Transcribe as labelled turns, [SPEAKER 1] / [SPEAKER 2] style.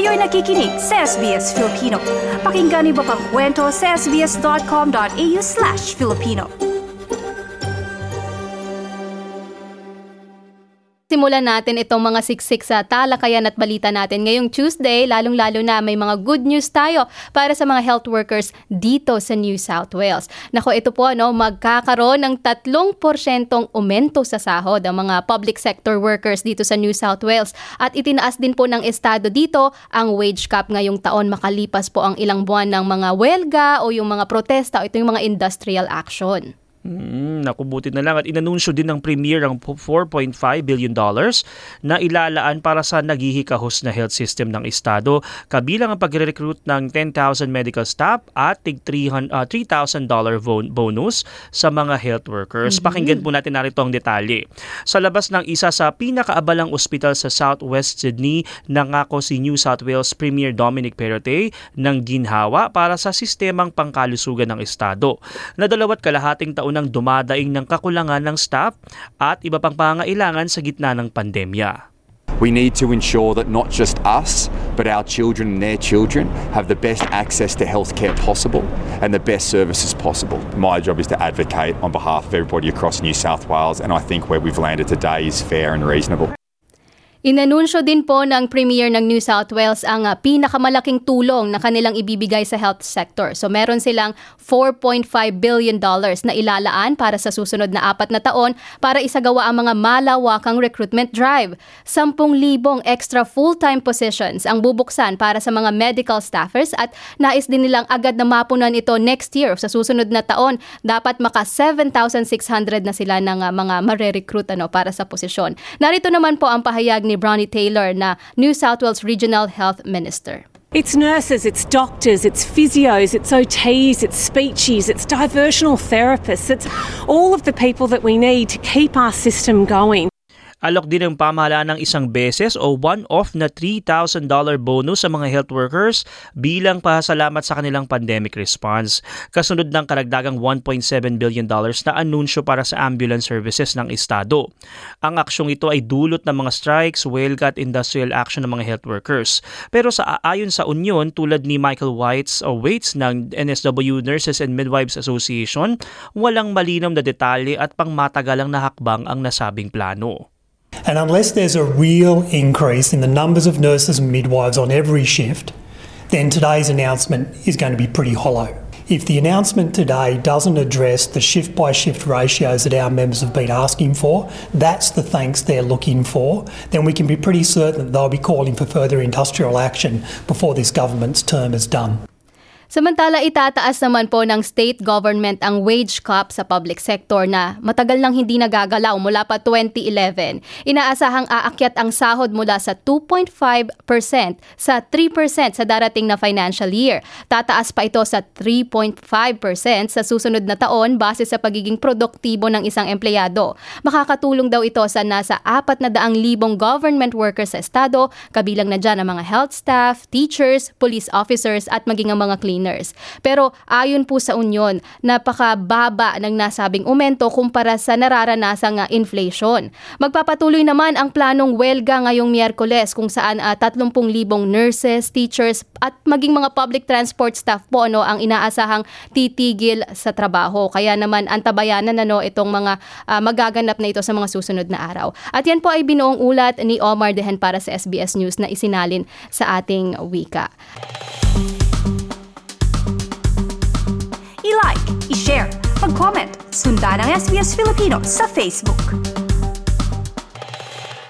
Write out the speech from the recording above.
[SPEAKER 1] Kayo'y nakikinig sa SBS Filipino. Pakinggan niyo pa ang kwento sa sbs.com.au/Filipino.
[SPEAKER 2] Simulan natin itong mga siksik sa talakayan at balita natin. Ngayong Tuesday, lalong-lalo na may mga good news tayo para sa mga health workers dito sa New South Wales. Nako, ito po, magkakaroon ng 3% aumento sa sahod ang mga public sector workers dito sa New South Wales. At itinaas din po ng estado dito ang wage cap ngayong taon makalipas po ang ilang buwan ng mga welga o yung mga protesta o ito yung mga industrial action.
[SPEAKER 3] Nakubuti na lang at inanunsyo din ng Premier ang $4.5 billion na ilalaan para sa naghihikahos na health system ng estado, kabilang ang pagre-recruit ng 10,000 medical staff at $3,000 bonus sa mga health workers. Pakinggan po natin narito ang detalye. Sa labas ng isa sa pinakaabalang ospital sa Southwest Sydney, nangako si New South Wales Premier Dominic Perrottet ng ginhawa para sa sistemang pangkalusugan ng estado na 2.5 taon nang dumadaing ng kakulangan ng staff at iba pang pangangailangan sa gitna ng pandemya.
[SPEAKER 4] We need to ensure that not just us, but our children and their children have the best access to healthcare possible and the best services possible. My job is to advocate on behalf of everybody across New South Wales, and I think where we've landed today is fair and reasonable.
[SPEAKER 2] Inanunsyo din po ng Premier ng New South Wales ang pinakamalaking tulong na kanilang ibibigay sa health sector. So meron silang $4.5 billion na ilalaan para sa susunod na 4 na taon para isagawa ang mga malawakang recruitment drive. 10,000 extra full-time positions ang bubuksan para sa mga medical staffers at nais din nilang agad na mapunan ito next year. Sa susunod na taon, dapat maka 7,600 na sila ng mga mare-recruit para sa posisyon. Narito naman po ang pahayag ni Bronnie Taylor na New South Wales Regional Health Minister.
[SPEAKER 5] It's nurses, it's doctors, it's physios, it's OTs, it's speechies, it's diversional therapists. It's all of the people that we need to keep our system going.
[SPEAKER 3] Alok din ng pamahalaan ng isang beses o one-off na $3,000 bonus sa mga health workers bilang pasasalamat sa kanilang pandemic response. Kasunod ng karagdagang $1.7 billion na anunsyo para sa ambulance services ng estado. Ang aksyong ito ay dulot ng mga strikes, welga at industrial action ng mga health workers. Pero ayon sa Union, tulad ni Michael Waits ng NSW Nurses and Midwives Association, walang malinaw na detalye at pangmatagalang na hakbang ang nasabing plano.
[SPEAKER 6] And unless there's a real increase in the numbers of nurses and midwives on every shift, then today's announcement is going to be pretty hollow. If the announcement today doesn't address the shift-by-shift ratios that our members have been asking for, that's the thanks they're looking for, then we can be pretty certain that they'll be calling for further industrial action before this government's term is done.
[SPEAKER 2] Samantala, itataas naman po ng state government ang wage cap sa public sector na matagal nang hindi nagagalaw mula pa 2011. Inaasahang aakyat ang sahod mula sa 2.5% sa 3% sa darating na financial year. Tataas pa ito sa 3.5% sa susunod na taon base sa pagiging produktibo ng isang empleyado. Makakatulong daw ito sa nasa 400,000 government workers sa estado, kabilang na dyan ang mga health staff, teachers, police officers at maging ang mga cleaners. Pero ayon po sa Union, napakababa ng nasabing aumento kumpara sa nararanasang inflation. Magpapatuloy naman ang planong welga ngayong Miyerkules kung saan 30,000 nurses, teachers at maging mga public transport staff po ang inaasahang titigil sa trabaho. Kaya naman antabayanan itong mga magaganap na ito sa mga susunod na araw. At yan po ay binuong ulat ni Omar Dehen para sa SBS News na isinalin sa ating wika.
[SPEAKER 1] I-like, i-share, mag-comment, sundan ang SBS Filipino sa Facebook.